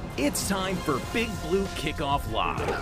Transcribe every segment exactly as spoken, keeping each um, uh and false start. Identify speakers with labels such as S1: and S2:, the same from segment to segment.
S1: It's time for Big Blue Kickoff Live.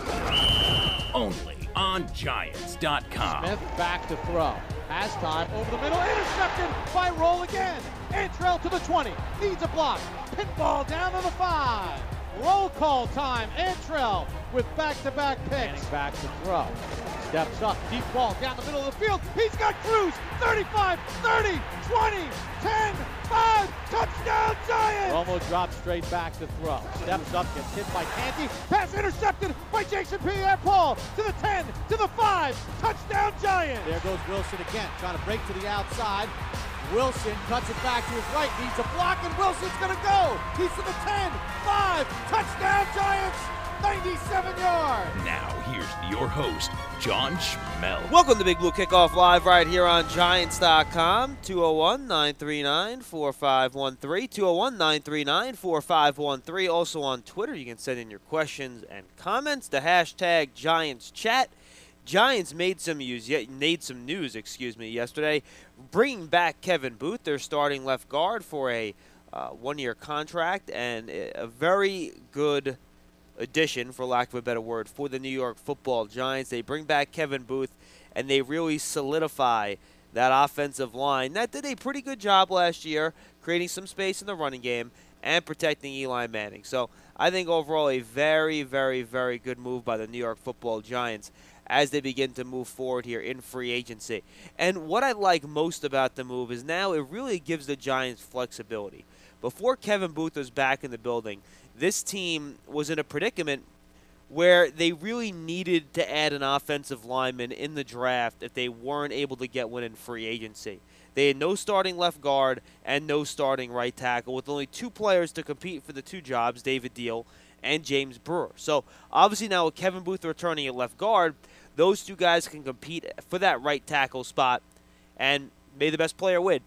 S1: Only on Giants dot com.
S2: Smith back to throw. Has time over the middle. Intercepted by Roll again. Antrell to the twenty. Needs a block. Pinball down to the five. Roll call time. Antrell with back-to-back picks. Manning back to throw. Steps up. Deep ball down the middle of the field. He's got Cruz. thirty-five, thirty, twenty, ten, five. Touchdown Giants! Romo drops straight back to throw. Steps up. Gets hit by Canty. Pass intercepted by Jason Pierre-Paul. To the ten. To the five. Touchdown Giants! There goes Wilson again. Trying to break to the outside. Wilson cuts it back to his right, needs a block, and Wilson's going to go. He's to the ten, five, touchdown Giants, ninety-seven yards.
S1: Now, here's your host, John Schmel.
S3: Welcome to Big Blue Kickoff Live right here on Giants dot com, two oh one, nine three nine, four five one three, two oh one, nine three nine, four five one three. Also on Twitter, you can send in your questions and comments, the hashtag Giants Chat. Giants made some news, made some news, excuse me, yesterday, bringing back Kevin Booth, their starting left guard, for a uh, one-year contract, and a very good addition, for lack of a better word, for the New York Football Giants. They bring back Kevin Booth, and they really solidify that offensive line. That did a pretty good job last year, creating some space in the running game and protecting Eli Manning. So I think overall a very, very, very good move by the New York Football Giants as they begin to move forward here in free agency. And what I like most about the move is now it really gives the Giants flexibility. Before Kevin Booth was back in the building, this team was in a predicament where they really needed to add an offensive lineman in the draft if they weren't able to get one in free agency. They had no starting left guard and no starting right tackle, with only two players to compete for the two jobs, David Deal and James Brewer. So obviously now with Kevin Booth returning at left guard, those two guys can compete for that right tackle spot, and may the best player win.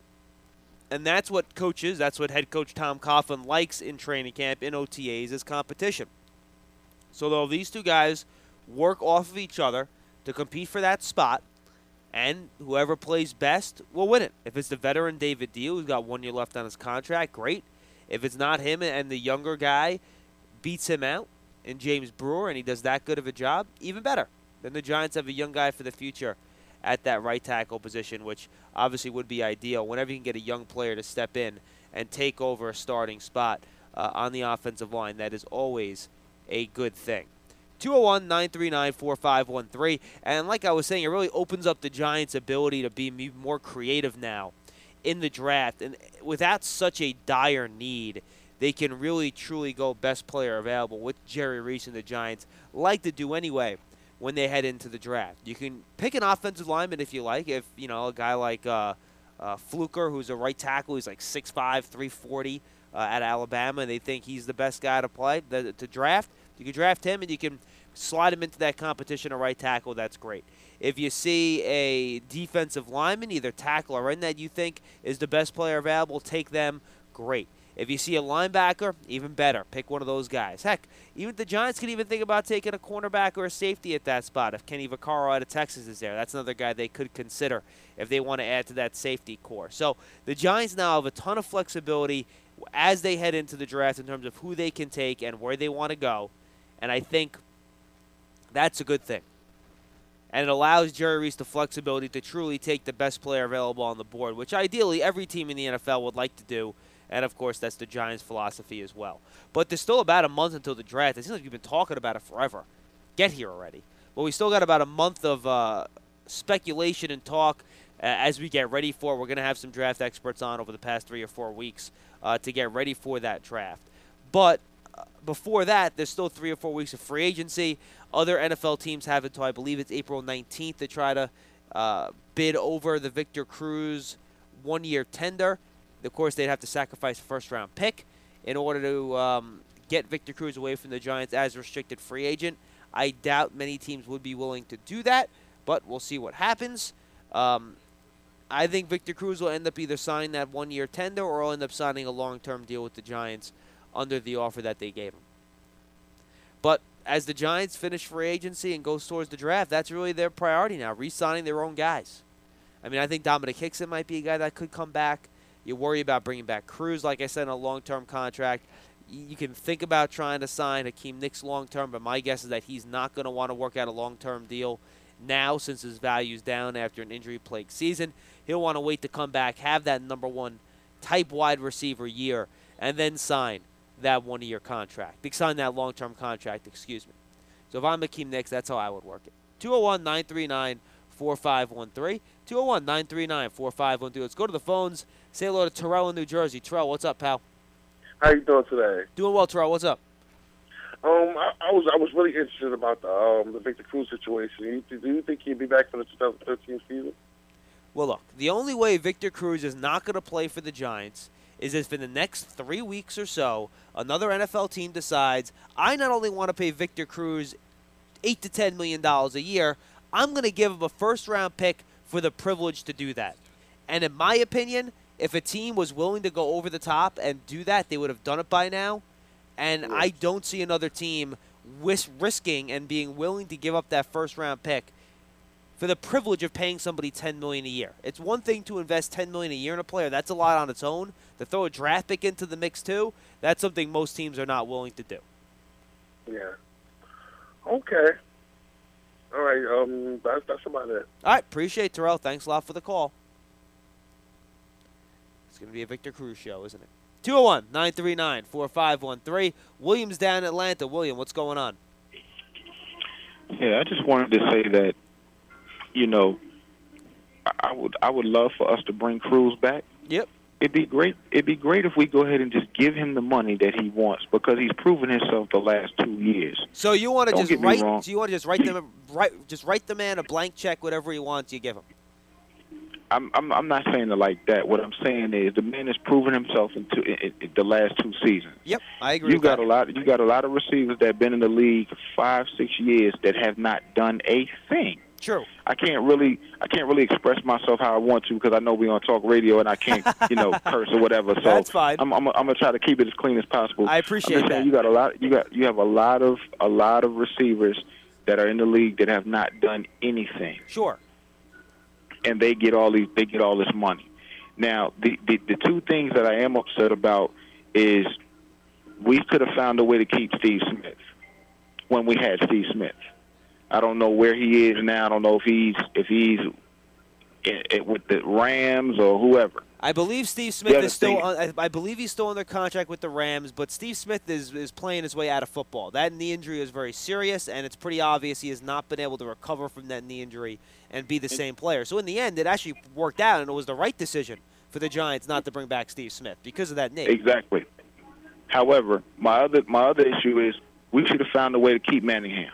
S3: And that's what coaches, that's what head coach Tom Coughlin likes in training camp, in O T As, is competition. So though these two guys work off of each other to compete for that spot, and whoever plays best will win it. If it's the veteran David Deal, who's got one year left on his contract, great. If it's not him and the younger guy beats him out, and James Brewer, and he does that good of a job, even better. Then the Giants have a young guy for the future at that right tackle position, which obviously would be ideal whenever you can get a young player to step in and take over a starting spot uh, on the offensive line. That is always a good thing. two oh one, nine three nine, four five one three. And like I was saying, it really opens up the Giants' ability to be more creative now in the draft. And without such a dire need, they can really, truly go best player available, which Jerry Reese and the Giants like to do anyway when they head into the draft. You can pick an offensive lineman if you like. If, you know, a guy like uh, uh, Fluker, who's a right tackle, he's like six five, three forty uh, at Alabama, and they think he's the best guy to play, the, to draft. You can draft him, and you can slide him into that competition at right tackle. That's great. If you see a defensive lineman, either tackle or end, that you think is the best player available, take them. Great. If you see a linebacker, even better. Pick one of those guys. Heck, even the Giants can even think about taking a cornerback or a safety at that spot if Kenny Vaccaro out of Texas is there. That's another guy they could consider if they want to add to that safety core. So the Giants now have a ton of flexibility as they head into the draft in terms of who they can take and where they want to go. And I think that's a good thing. And it allows Jerry Reese the flexibility to truly take the best player available on the board, which ideally every team in the N F L would like to do. And, of course, that's the Giants' philosophy as well. But there's still about a month until the draft. It seems like we've been talking about it forever. Get here already. But we still got about a month of uh, speculation and talk uh, as we get ready for it. We're going to have some draft experts on over the past three or four weeks uh, to get ready for that draft. But uh, before that, there's still three or four weeks of free agency. Other N F L teams have until, I believe it's April nineteenth, to try to uh, bid over the Victor Cruz one-year tender. Of course, they'd have to sacrifice a first-round pick in order to um, get Victor Cruz away from the Giants as restricted free agent. I doubt many teams would be willing to do that, but we'll see what happens. Um, I think Victor Cruz will end up either signing that one-year tender or will end up signing a long-term deal with the Giants under the offer that they gave him. But as the Giants finish free agency and goes towards the draft, that's really their priority now, re-signing their own guys. I mean, I think Dominic Hickson might be a guy that could come back. You worry about bringing back Cruz, like I said, in a long-term contract. You can think about trying to sign Hakeem Nicks long-term, but my guess is that he's not going to want to work out a long-term deal now since his value's down after an injury-plagued season. He'll want to wait to come back, have that number one type wide receiver year, and then sign that one-year contract. Sign that long-term contract, excuse me. So if I'm Hakeem Nicks, that's how I would work it. two oh one, nine three nine, four five one three. two oh one, nine three nine, four five one three. Let's go to the phones. Say hello to Terrell in New Jersey. Terrell, what's up, pal?
S4: How you doing today?
S3: Doing well, Terrell. What's up?
S4: Um, I, I was I was really interested about the um the Victor Cruz situation. You, do you think he'd be back for the twenty thirteen season?
S3: Well, look, the only way Victor Cruz is not going to play for the Giants is if in the next three weeks or so, another N F L team decides, I not only want to pay Victor Cruz eight to ten million dollars a year, I'm going to give him a first-round pick for the privilege to do that. And in my opinion, if a team was willing to go over the top and do that, they would have done it by now. And I don't see another team wis- risking and being willing to give up that first-round pick for the privilege of paying somebody ten million dollars a year. It's one thing to invest ten million dollars a year in a player. That's a lot on its own. To throw a draft pick into the mix, too, that's something most teams are not willing to do.
S4: Yeah. Okay. All right. Um, that's, that's about it.
S3: All right. Appreciate it, Terrell. Thanks a lot for the call. It's going to be a Victor Cruz show, isn't it? two oh one, nine three nine, four five one three. William's down in Atlanta. William, what's going on?
S5: Yeah, I just wanted to say that, you know, I, I would I would love for us to bring Cruz back.
S3: Yep.
S5: It'd be great. It'd be great if we go ahead and just give him the money that he wants because he's proven himself the last two years.
S3: So you want to
S5: Don't
S3: just
S5: get me
S3: write?
S5: wrong.
S3: So you want to just write them, write, just write the man a blank check, whatever he wants, you give him.
S5: I'm I'm I'm not saying it like that. What I'm saying is the man has proven himself in, two, in, in the last two seasons.
S3: Yep, I agree.
S5: You
S3: with
S5: got
S3: that.
S5: a lot. You got a lot of receivers that have been in the league for five, six years that have not done a thing.
S3: True.
S5: I can't really, I can't really express myself how I want to because I know we're on talk radio and I can't, you know, curse or whatever. So
S3: That's fine.
S5: I'm, I'm, I'm gonna try to keep it as clean as possible.
S3: I appreciate
S5: I'm just
S3: that.
S5: saying you got a lot. You got, you have a lot of, a lot of receivers that are in the league that have not done anything.
S3: Sure.
S5: And they get all these, they get all this money. Now, the, the the two things that I am upset about is we could have found a way to keep Steve Smith when we had Steve Smith. I don't know where he is now. I don't know if he's if he's in, in, with the Rams or whoever.
S3: I believe Steve Smith
S5: Yeah,
S3: is still.
S5: thing-
S3: On, I, I believe he's still under contract with the Rams, but Steve Smith is is playing his way out of football. That knee injury is very serious, and it's pretty obvious he has not been able to recover from that knee injury and be the same player. So in the end, it actually worked out, and it was the right decision for the Giants not to bring back Steve Smith because of that knee.
S5: Exactly. However, my other my other issue is we should have found a way to keep Manningham.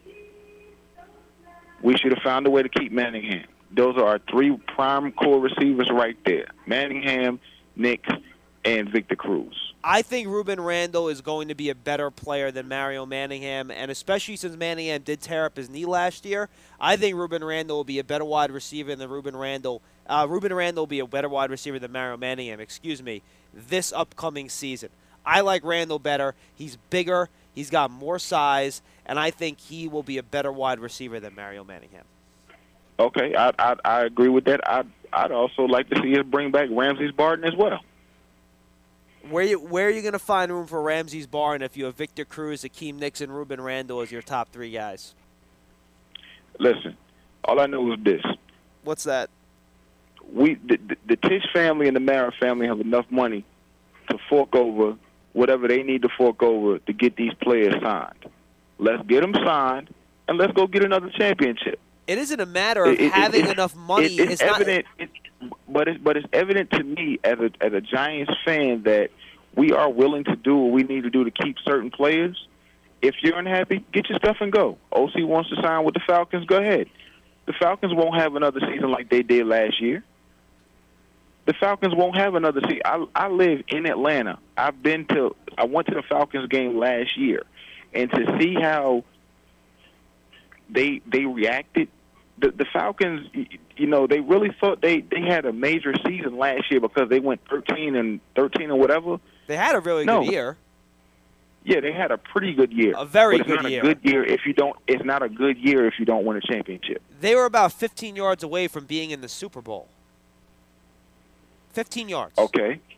S5: We should have found a way to keep Manningham. Those are our three prime core receivers right there: Manningham, Nicks, and Victor Cruz.
S3: I think Ruben Randle is going to be a better player than Mario Manningham, and especially since Manningham did tear up his knee last year, I think Ruben Randle will be a better wide receiver than Ruben Randle. Uh, Ruben Randle will be a better wide receiver than Mario Manningham, excuse me, this upcoming season. I like Randle better. He's bigger. He's got more size, and I think he will be a better wide receiver than Mario Manningham.
S5: Okay, I I, I agree with that. I'd, I'd also like to see us bring back Ramses Barton as well.
S3: Where you, where are you going to find room for Ramses Barton if you have Victor Cruz, Hakeem Nicks, and Ruben Randle as your top three guys?
S5: Listen, all I know is this.
S3: What's that?
S5: We the, the, the Tisch family and the Mara family have enough money to fork over whatever they need to fork over to get these players signed. Let's get them signed, and let's go get another championship.
S3: It isn't a matter of
S5: It- it-
S3: having
S5: it-
S3: enough money.
S5: It, it's,
S3: it's not,
S5: evident, it, but it's but it's evident to me as a as a Giants fan that we are willing to do what we need to do to keep certain players. If you're unhappy, get your stuff and go. O C wants to sign with the Falcons, go ahead. The Falcons won't have another season like they did last year. The Falcons won't have another season. I, I live in Atlanta. I've been to I went to the Falcons game last year, and to see how they they reacted. The, the Falcons, you know, they really thought they, they had a major season last year because they went thirteen and thirteen or whatever.
S3: they had a really
S5: No.
S3: good year.
S5: Yeah, they had a pretty good year.
S3: A very
S5: but it's
S3: good
S5: not
S3: year.
S5: A good year if you don't. It's not a good year if you don't win a championship.
S3: They were about fifteen yards away from being in the Super Bowl. fifteen yards.
S5: Okay,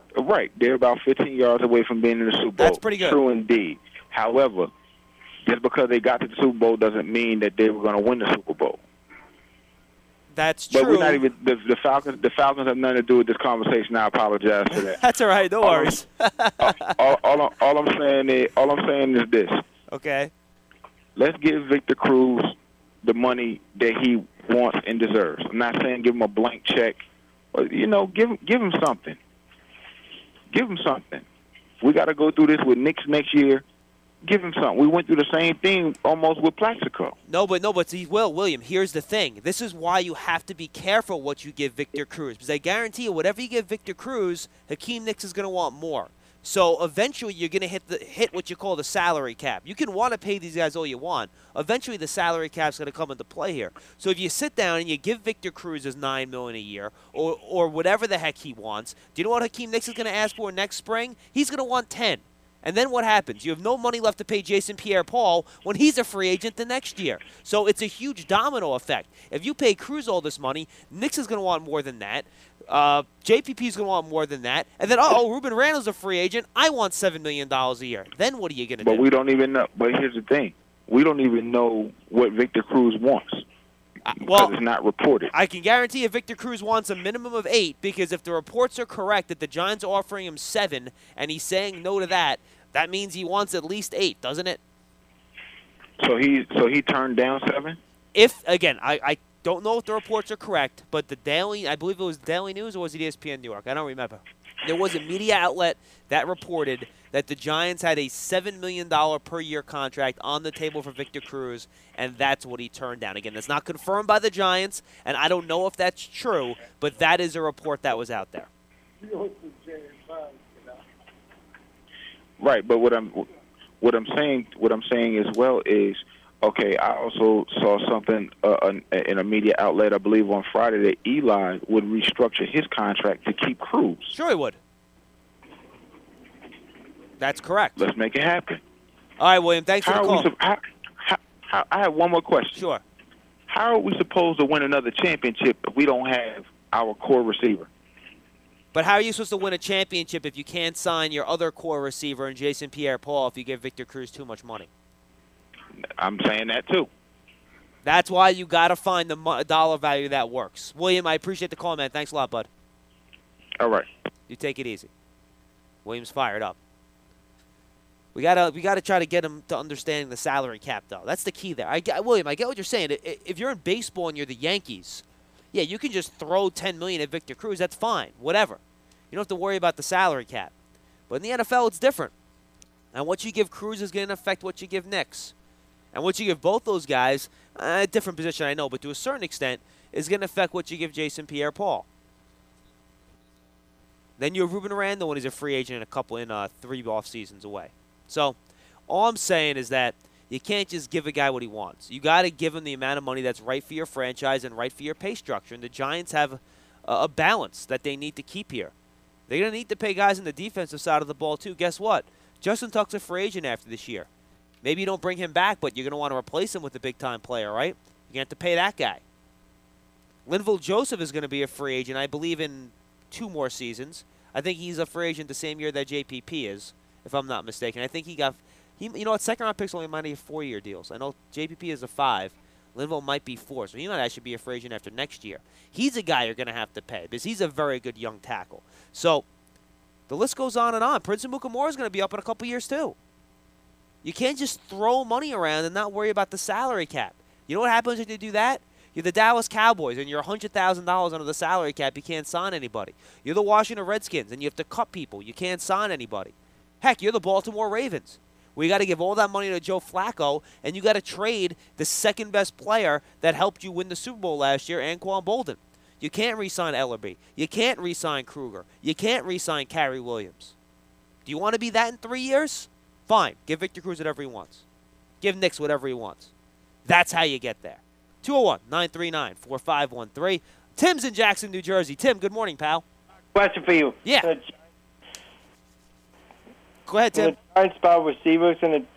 S5: Right. They're about fifteen yards away from being in the Super Bowl.
S3: That's pretty good.
S5: True indeed. However, just because they got to the Super Bowl doesn't mean that they were going to win the Super Bowl.
S3: That's
S5: but
S3: true.
S5: But we're not even the, the Falcons. The Falcons have nothing to do with this conversation. I apologize for that.
S3: That's all right. No
S5: all
S3: worries.
S5: I'm, all, all, all, all I'm saying is, all I'm saying is this.
S3: Okay.
S5: Let's give Victor Cruz the money that he wants and deserves. I'm not saying give him a blank check, but you know, give him give him something. Give him something. We got to go through this with Knicks next year. Give him something. We went through the same thing almost with Plaxico.
S3: No, but no, but see, Will, William, here's the thing. This is why you have to be careful what you give Victor Cruz. Because I guarantee you, whatever you give Victor Cruz, Hakeem Nicks is going to want more. So eventually you're going to hit the hit what you call the salary cap. You can want to pay these guys all you want. Eventually the salary cap's going to come into play here. So if you sit down and you give Victor Cruz his nine million dollars a year or or whatever the heck he wants, do you know what Hakeem Nicks is going to ask for next spring? He's going to want ten. And then what happens? You have no money left to pay Jason Pierre-Paul when he's a free agent the next year. So it's a huge domino effect. If you pay Cruz all this money, Knicks is going to want more than that. Uh, J P P is going to want more than that. And then, uh-oh, Ruben Randle's a free agent. I want seven million dollars a year. Then what are you going to do?
S5: But we don't even know. But here's the thing. We don't even know what Victor Cruz wants.
S3: Uh, well,
S5: because it's not reported.
S3: I can guarantee you Victor Cruz wants a minimum of eight because if the reports are correct that the Giants are offering him seven and he's saying no to that, that means he wants at least eight, doesn't it?
S5: So he so he turned down seven?
S3: If, again, I, I don't know if the reports are correct, but the Daily, I believe it was Daily News or was it E S P N New York? I don't remember. There was a media outlet that reported that the Giants had a seven million dollars per year contract on the table for Victor Cruz, and that's what he turned down. Again, that's not confirmed by the Giants, and I don't know if that's true, but that is a report that was out there.
S5: Right, but what I'm what I'm saying what I'm saying as well is, okay, I also saw something uh, in a media outlet, I believe on Friday, that Eli would restructure his contract to keep Cruz.
S3: Sure he would. That's correct.
S5: Let's make it happen.
S3: All right, William, thanks for
S5: how
S3: the call.
S5: We, how, how, how, I have one more question.
S3: Sure.
S5: How are we supposed to win another championship if we don't have our core receiver?
S3: But how are you supposed to win a championship if you can't sign your other core receiver in Jason Pierre-Paul if you give Victor Cruz too much money?
S5: I'm saying that too.
S3: That's why you got to find the mo- dollar value that works. William, I appreciate the call, man. Thanks a lot, bud.
S5: All right.
S3: You take it easy. William's fired up. We gotta we gotta try to get him to understanding the salary cap, though. That's the key there. I get, William, I get what you're saying. If you're in baseball and you're the Yankees, yeah, you can just throw ten million dollars at Victor Cruz. That's fine. Whatever. You don't have to worry about the salary cap. But in the N F L, it's different. And what you give Cruz is going to affect what you give Knicks. And what you give both those guys, a different position, I know, but to a certain extent, is going to affect what you give Jason Pierre-Paul. Then you have Ruben Randle when he's a free agent in a couple in uh, three off seasons away. So all I'm saying is that you can't just give a guy what he wants. You got to give him the amount of money that's right for your franchise and right for your pay structure. And the Giants have a, a balance that they need to keep here. They're going to need to pay guys in the defensive side of the ball, too. Guess what? Justin Tuck's a free agent after this year. Maybe you don't bring him back, but you're going to want to replace him with a big-time player, right? You're going to have to pay that guy. Linval Joseph is going to be a free agent, I believe, in two more seasons. I think he's a free agent the same year that J P P is, if I'm not mistaken. I think he got – he, you know what? Second-round picks only might have four-year deals. I know J P P is a five. Linval might be four, so he might actually be a free agent after next year. He's a guy you're going to have to pay because he's a very good young tackle. So the list goes on and on. Prince Amukamara is going to be up in a couple years too. You can't just throw money around and not worry about the salary cap. You know what happens when you do that? You're the Dallas Cowboys, and you're one hundred thousand dollars under the salary cap. You can't sign anybody. You're the Washington Redskins, and you have to cut people. You can't sign anybody. Heck, you're the Baltimore Ravens. We got to give all that money to Joe Flacco, and you got to trade the second-best player that helped you win the Super Bowl last year, Anquan Boldin. You can't re-sign Ellerbe. You can't re-sign Kruger. You can't re-sign Cary Williams. Do you want to be that in three years? Fine. Give Victor Cruz whatever he wants. Give Knicks whatever he wants. That's how you get there. two oh one, nine three nine, four five one three. Tim's in Jackson, New Jersey. Tim, good morning, pal.
S6: Question for you.
S3: Yeah.
S6: The,
S3: Go ahead, Tim.
S6: the Giants spot receivers and the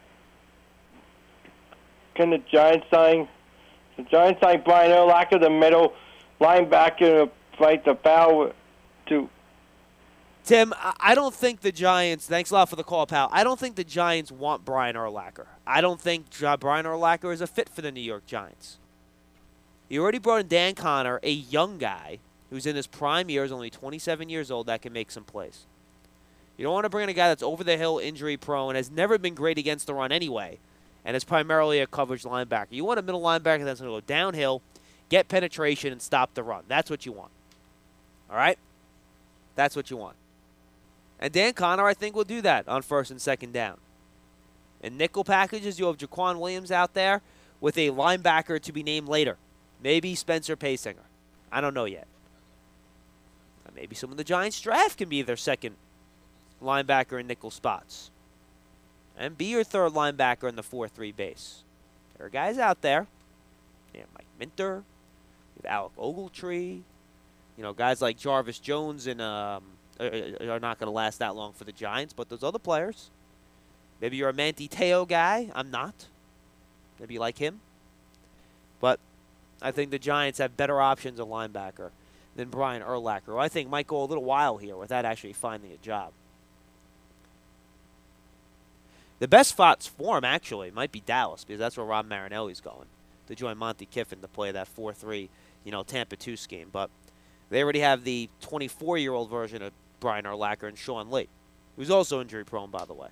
S6: can the Giants sign the Giants sign Brian Urlacher, the middle linebacker, to fight the foul to
S3: Tim, I I don't think the Giants, thanks a lot for the call, pal. I don't think the Giants want Brian Urlacher. I don't think uh, Brian Urlacher is a fit for the New York Giants. You already brought in Dan Connor, a young guy who's in his prime years, only twenty-seven years old, that can make some plays. You don't want to bring in a guy that's over the hill, injury prone, has never been great against the run anyway, and is primarily a coverage linebacker. You want a middle linebacker that's going to go downhill, get penetration, and stop the run. That's what you want. All right? That's what you want. And Dan Connor, I think, will do that on first and second down. In nickel packages, you have Jaquan Williams out there with a linebacker to be named later. Maybe Spencer Paysinger. I don't know yet. Maybe some of the Giants draft can be their second linebacker in nickel spots. And be your third linebacker in the four three base. There are guys out there. You have Mike Minter. You have Alec Ogletree. You know, guys like Jarvis Jones and um, are not going to last that long for the Giants. But those other players, maybe you're a Manti Te'o guy. I'm not. Maybe you like him. But I think the Giants have better options at linebacker than Brian Urlacher, who I think might go a little while here without actually finding a job. The best spots for him, actually, might be Dallas, because that's where Rob Marinelli's going, to join Monty Kiffin to play that four three, you know, Tampa two scheme. But they already have the twenty-four-year-old version of Brian Urlacher and Sean Lee, who's also injury-prone, by the way.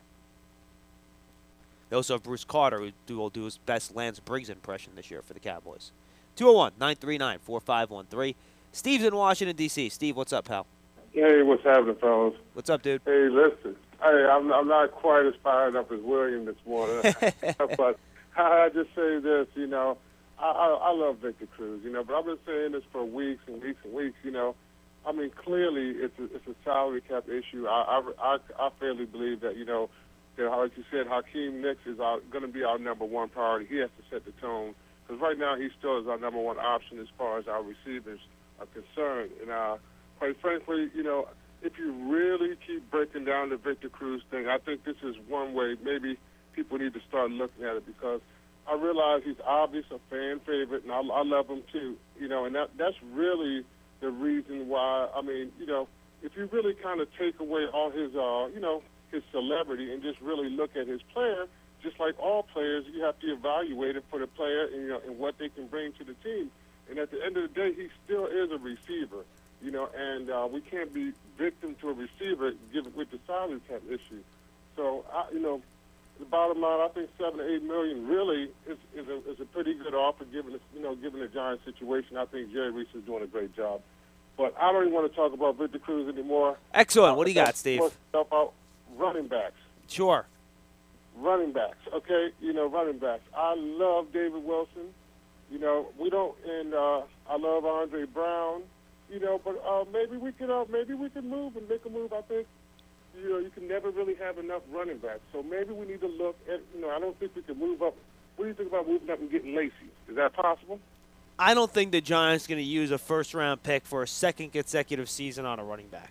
S3: They also have Bruce Carter, who do, will do his best Lance Briggs impression this year for the Cowboys. two oh one, nine three nine, four five one three. Steve's in Washington, D C Steve, what's up, pal?
S7: Hey, what's happening, fellas?
S3: What's up, dude?
S7: Hey, listen. Hey, I'm, I'm not quite as fired up as William this morning. But I just say this, you know, I, I, I love Victor Cruz, you know, but I've been saying this for weeks and weeks and weeks, you know. I mean, clearly it's a, it's a salary cap issue. I, I, I, I fairly believe that, you know, that, like you said, Hakeem Nicks is going to be our number one priority. He has to set the tone. Because right now he still is our number one option as far as our receivers are concerned. And uh, quite frankly, you know, if you really keep breaking down the Victor Cruz thing, I think this is one way maybe people need to start looking at it, because I realize he's obviously a fan favorite, and I, I love him too. You know, and that that's really the reason why. I mean, you know, if you really kind of take away all his, uh, you know, his celebrity and just really look at his player, just like all players, you have to evaluate it for the player and, you know, and what they can bring to the team. And at the end of the day, he still is a receiver, you know, and uh, we can't be victim to a receiver given with the salary cap issue. So, I, you know, the bottom line, I think seven to eight million really is, is, a, is a pretty good offer given, the, you know, given the Giants situation. I think Jerry Reese is doing a great job. But I don't even want to talk about Victor Cruz anymore.
S3: Excellent. What do you got, Steve?
S7: About running backs.
S3: Sure.
S7: Running backs, okay? You know, running backs. I love David Wilson. You know, we don't, and uh, I love Andre Brown. You know, but uh, maybe we could, uh, maybe we could move and make a move. I think, you know, you can never really have enough running backs. So maybe we need to look at, you know, I don't think we can move up. What do you think about moving up and getting Lacy? Is that possible?
S3: I don't think the Giants are going to use a first-round pick for a second consecutive season on a running back.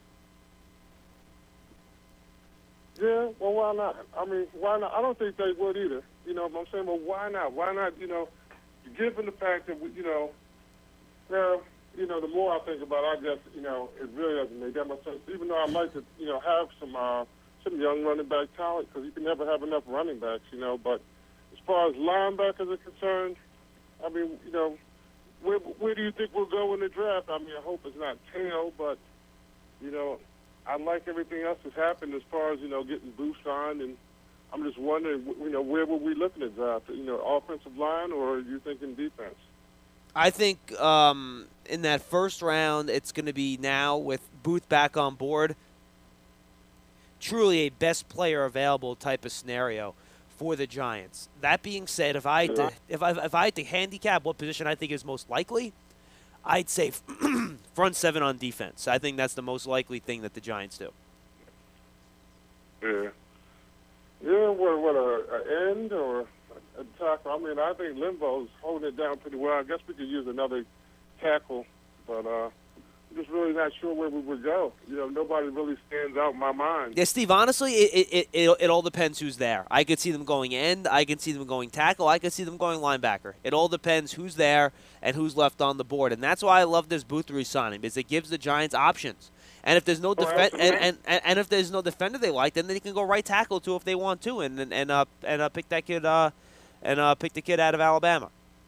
S7: Yeah, well, why not? I mean, why not? I don't think they would either. You know what I'm saying? Well, why not? Why not, you know, given the fact that, we, you know, well, you know, the more I think about it, I guess, you know, it really doesn't make that much sense. Even though I'd like to, you know, have some uh, some young running back talent, because you can never have enough running backs, you know. But as far as linebackers are concerned, I mean, you know, where, where do you think we'll go in the draft? I mean, I hope it's not Teo, but, you know, I like everything else that's happened as far as, you know, getting Booth signed, and I'm just wondering, you know, where were we looking at draft? You know, offensive line, or are you thinking defense?
S3: I think um, in that first round, it's going to be now with Booth back on board, truly a best player available type of scenario for the Giants. That being said, if I had to, if I, if I had to handicap what position I think is most likely, I'd say front seven on defense. I think that's the most likely thing that the Giants do.
S7: Yeah. Yeah, what, what a, a end or a tackle? I mean, I think Limbo's holding it down pretty well. I guess we could use another tackle, but uh, I'm just really not sure where we would go. You know, nobody really stands out in my mind.
S3: Yeah, Steve, honestly, it it, it it all depends who's there. I could see them going end. I could see them going tackle. I could see them going linebacker. It all depends who's there and who's left on the board. And that's why I love this Booth re-signing, because it gives the Giants options. And if there's no
S4: Oh,
S3: defense, and,
S4: absolutely.
S3: and, and, and if there's no defender they like, then they can go right tackle too if they want to, and and and uh, and uh, pick that kid uh, and uh, pick the kid out of Alabama.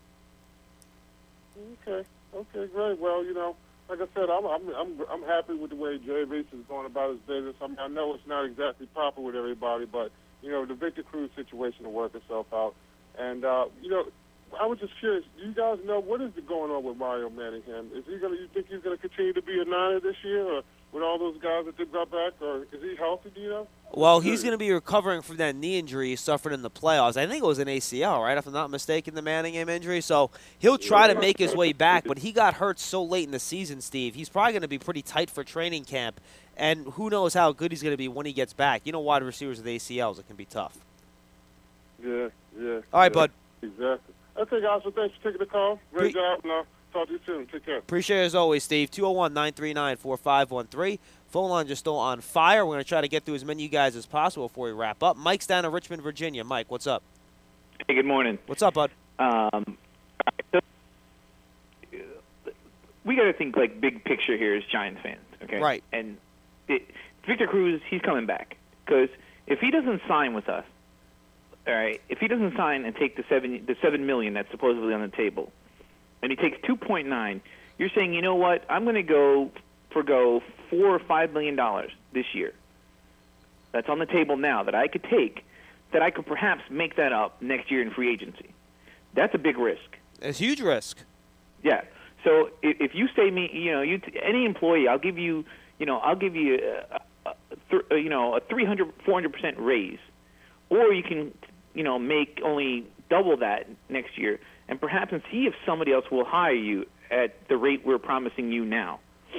S7: Okay. Okay, great. Well, you know, like I said, I'm I'm I'm I'm happy with the way Jay Reese is going about his business. I mean, I know it's not exactly popular with everybody, but you know, the Victor Cruz situation will work itself out. And uh, you know, I was just curious. Do you guys know what is going on with Mario Manningham? Is he gonna? You think he's gonna continue to be a Niner this year, or with all those guys that they got back, or is he healthy? Do you know?
S3: Well, he's going to be recovering from that knee injury he suffered in the playoffs. I think it was an A C L, right, if I'm not mistaken, the Manningham injury. So he'll try to make his way back, but he got hurt so late in the season, Steve. He's probably going to be pretty tight for training camp, and who knows how good he's going to be when he gets back. You know, wide receivers with A C Ls, it can be tough.
S7: Yeah, yeah.
S3: All right,
S7: yeah,
S3: bud.
S7: Exactly. Okay, guys. Well, thanks for taking the call. Great
S3: Pre-
S7: job, and I'll talk to you soon. Take care.
S3: Appreciate it as always, Steve. two oh one, nine three nine, four five one three. Phone line just still on fire. We're going to try to get through as many of you guys as possible before we wrap up. Mike's down in Richmond, Virginia. Mike, what's up?
S8: Hey, good morning.
S3: What's up, bud?
S8: Um, so we got to think like big picture here as Giants fans, okay?
S3: Right.
S8: And it, Victor Cruz, he's coming back because if he doesn't sign with us, all right, if he doesn't sign and take the seven the seven million that's supposedly on the table, and he takes two point nine, you're saying, you know what? I'm going to go forgo four or five million dollars this year. That's on the table now that I could take, that I could perhaps make that up next year in free agency. That's a big risk.
S3: It's a huge risk.
S8: Yeah. So if, if you say me, you know, you t- any employee, I'll give you, you know, I'll give you, a, a, a th- you know, a three hundred, four hundred percent raise, or you can, you know, make only double that next year, and perhaps and see if somebody else will hire you at the rate we're promising you now.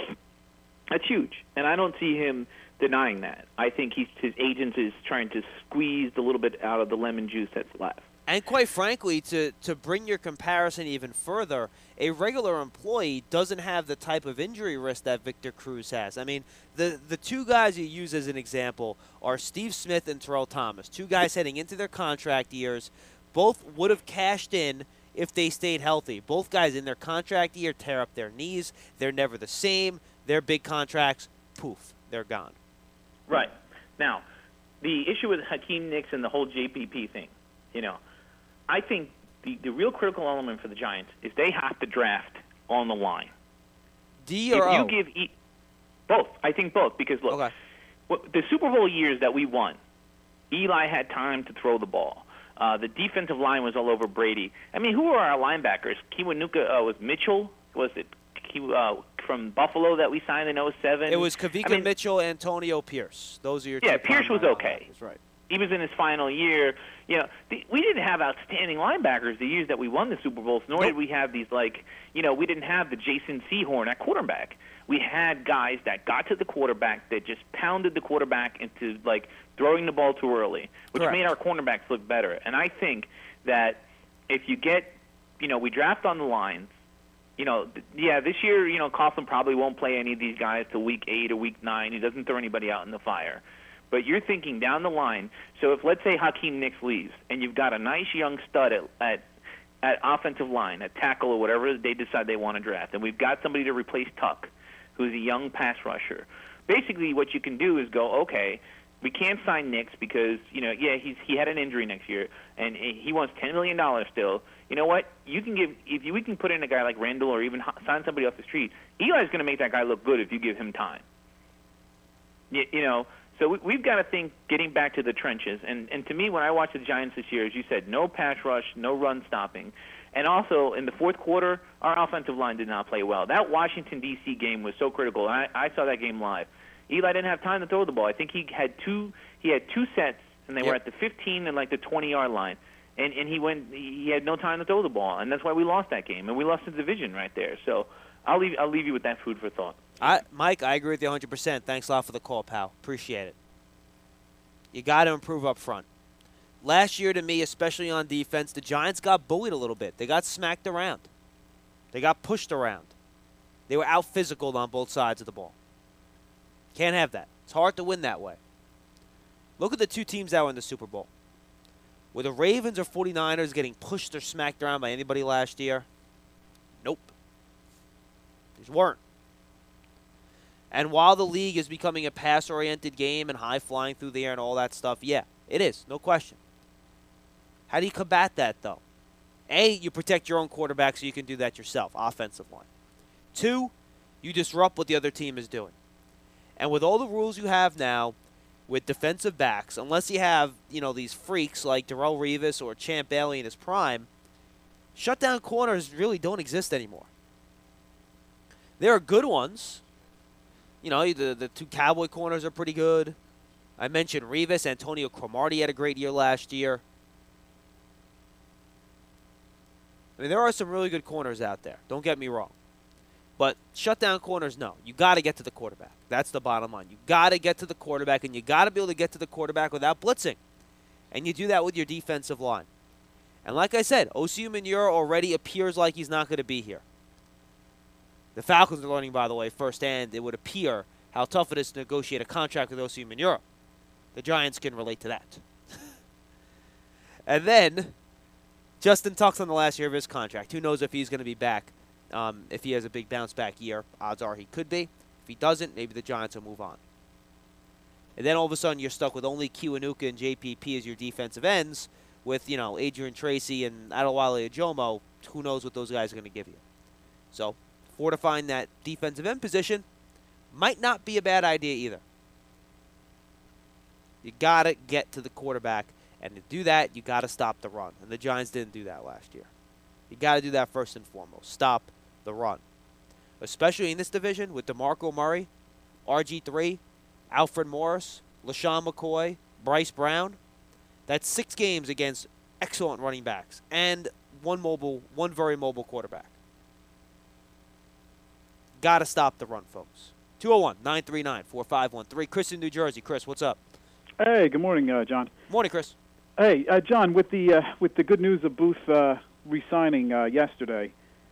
S8: That's huge, and I don't see him denying that. I think he's, his agent is trying to squeeze a little bit out of the lemon juice that's left.
S3: And quite frankly, to, to bring your comparison even further, a regular employee doesn't have the type of injury risk that Victor Cruz has. I mean, the, the two guys you use as an example are Steve Smith and Terrell Thomas, two guys heading into their contract years. Both would have cashed in if they stayed healthy. Both guys in their contract year tear up their knees. They're never the same. Their big contracts, poof, they're gone.
S8: Right. Now, the issue with Hakeem Nicks and the whole J P P thing, you know, I think the, the real critical element for the Giants is they have to draft on the line.
S3: D or
S8: if
S3: O?
S8: you give e- both, I think both, because look,
S3: Okay.
S8: what, the Super Bowl years that we won, Eli had time to throw the ball. Uh, the defensive line was all over Brady. I mean, who were our linebackers? Kiwanuka uh, was Mitchell. Was it uh, from Buffalo that we signed in oh seven?
S3: It was Kavika
S8: I mean,
S3: Mitchell, Antonio Pierce. Those are your
S8: Yeah,
S3: two
S8: Pierce was
S3: primary
S8: okay.
S3: linebackers, right.
S8: He was in his final year. You know, the, we didn't have outstanding linebackers the years that we won the Super Bowls, nor
S3: Nope.
S8: did we have these, like, you know, we didn't have the Jason Sehorn at quarterback. We had guys that got to the quarterback that just pounded the quarterback into, like, throwing the ball too early, which
S3: Correct.
S8: made our cornerbacks look better. And I think that if you get, you know, we draft on the lines, you know, th- yeah, this year, you know, Coughlin probably won't play any of these guys till week eight or week nine. He doesn't throw anybody out in the fire. But you're thinking down the line. So if, let's say, Hakeem Nicks leaves, and you've got a nice young stud at, at at offensive line, at tackle, or whatever they decide they want to draft, and we've got somebody to replace Tuck, who's a young pass rusher. Basically, what you can do is go, okay, we can't sign Nicks because, you know, yeah, he's he had an injury next year, and he wants ten million dollars still. You know what? You can give if you, we can put in a guy like Randall or even sign somebody off the street. Eli's going to make that guy look good if you give him time. You, you know. So we, we've got to think getting back to the trenches. And, and to me, when I watch the Giants this year, as you said, no pass rush, no run stopping. And also, in the fourth quarter, our offensive line did not play well. That Washington, D C game was so critical. I, I saw that game live. Eli didn't have time to throw the ball. I think he had two he had two sets, and they
S3: Yep.
S8: were at the fifteen and, like, the twenty-yard line. And, and he went. He had no time to throw the ball, and that's why we lost that game. And we lost the division right there. So I'll leave, I'll leave you with that food for thought.
S3: I, Mike, I agree with you one hundred percent. Thanks a lot for the call, pal. Appreciate it. You got to improve up front. Last year, to me, especially on defense, the Giants got bullied a little bit. They got smacked around. They got pushed around. They were out-physicaled on both sides of the ball. Can't have that. It's hard to win that way. Look at the two teams that were in the Super Bowl. Were the Ravens or forty-niners getting pushed or smacked around by anybody last year? Nope. These weren't. And while the league is becoming a pass-oriented game and high-flying through the air and all that stuff, yeah, it is, no question. How do you combat that, though? A, you protect your own quarterback so you can do that yourself, offensive line. Two, you disrupt what the other team is doing. And with all the rules you have now with defensive backs, unless you have, you know, these freaks like Darrelle Revis or Champ Bailey in his prime, shutdown corners really don't exist anymore. There are good ones. You know, the, the two Cowboy corners are pretty good. I mentioned Revis. Antonio Cromartie had a great year last year. I mean, there are some really good corners out there. Don't get me wrong. But shutdown corners, no. You got to get to the quarterback. That's the bottom line. You got to get to the quarterback, and you got to be able to get to the quarterback without blitzing. And you do that with your defensive line. And like I said, Osi Umenyiora already appears like he's not going to be here. The Falcons are learning, by the way, firsthand, it would appear how tough it is to negotiate a contract with Osi Umenyiora. The Giants can relate to that. And then Justin Tuck's on the last year of his contract. Who knows if he's going to be back? Um, if he has a big bounce-back year, odds are he could be. If he doesn't, maybe the Giants will move on. And then all of a sudden you're stuck with only Kiwanuka and J P P as your defensive ends with, you know, Adrian Tracy and Adewale Ajomo. Who knows what those guys are going to give you. So fortifying that defensive end position might not be a bad idea either. You got to get to the quarterback. And to do that, you got to stop the run. And the Giants didn't do that last year. You got to do that first and foremost. Stop the run. Especially in this division with DeMarco Murray, R G three, Alfred Morris, LaShawn McCoy, Bryce Brown. That's six games against excellent running backs and one mobile, one very mobile quarterback. Got to stop the run, folks. two oh one, nine three nine, four five one three. Chris in New Jersey. Chris, what's up?
S9: Hey, good morning, uh, John.
S3: Morning, Chris.
S9: Hey, uh, John, with the uh, with the good news of Booth uh, re-signing uh, yesterday,